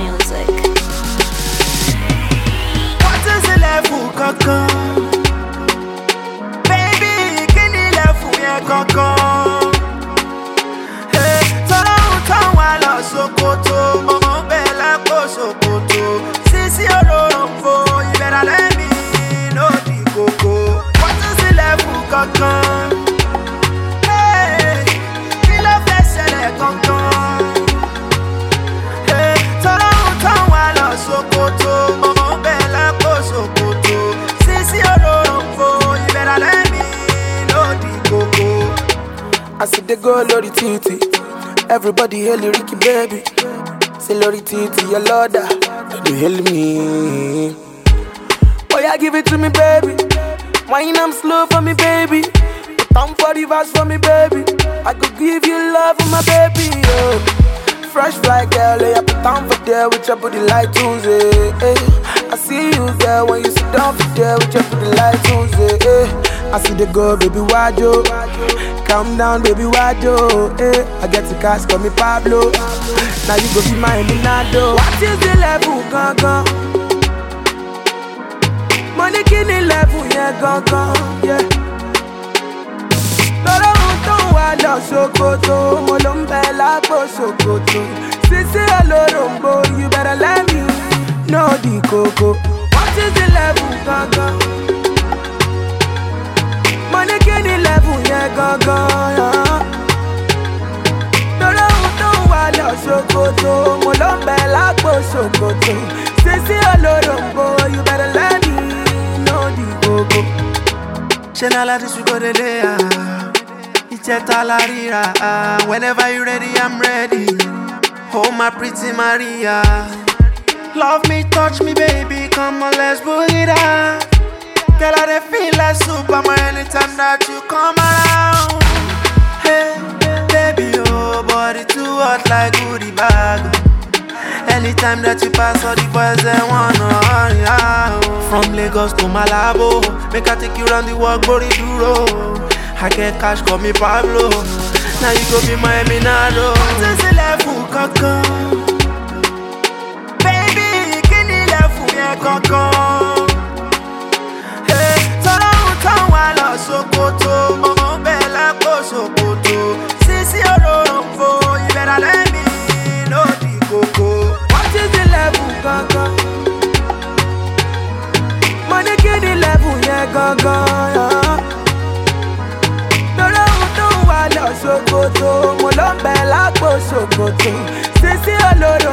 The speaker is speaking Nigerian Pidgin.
music. What is the level, Coco? Baby, can you level, yeah, Coco? Hey, Toronto, wala Sokoto, Momo Bella, Sokoto. Sisi Olorofo, you better let me know the Coco. What is the level, Coco? Hey, you love that select, Coco. Hey, Toronto, wala Sokoto, Momo Bella, Sokoto. Sisi Olorofo, you better let me know the Coco. I see the girl Lori Titi. Everybody hail Ricky baby. Say Lori Titi, your Lorda. You hail me. Oh yeah, give it to me, baby. Wine I'm slow for me, baby. Put on for the verse for me, baby. I could give you love for my baby. Oh. Fresh fly girl, yeah, put on for there with your booty like Tuesday. I see you there when you sit down for there with your booty like Tuesday. I see the girl, baby, why yo? Calm down, baby, why yo? I get the cash, call me Pablo. Now you go be my Eminado. What is the level, gun? Money kini level, yeah, gun, yeah. Toronto, wala Sokoto, Molombela, Sokoto. Sisi Olorombo, you better let me know the Coco. What is the level, gun? Money kini level, yeah, gun, yeah. Toronto, wala Sokoto, Molombela, Sokoto. Sisi Olorombo, you better let me know the Coco. Shenala this we go to lay. Whenever you're ready, I'm ready. Oh, my pretty Maria. Love me, touch me, baby. Come on, let's boogie down. Girl, I dey feel like Superman anytime that you come around. Hey, baby, oh, body too hot like goodie bag. Anytime that you pass, all the boys they wanna hurry out. From Lagos to Malabo, make I take you round the world, body duro. I get cash, call me Pablo. Now you go be my Eminado. What is the level, Coco? Baby, can you level, yeah, Coco? Hey, Toronto, wala Sokoto, Momo Bella, Sokoto. Sisi Olorofo, you better let me know the Coco. What is the level, Coco? Money kini level, yeah, yeah. Sokoto, Molombela, Sokoto. Sisi Olorombo.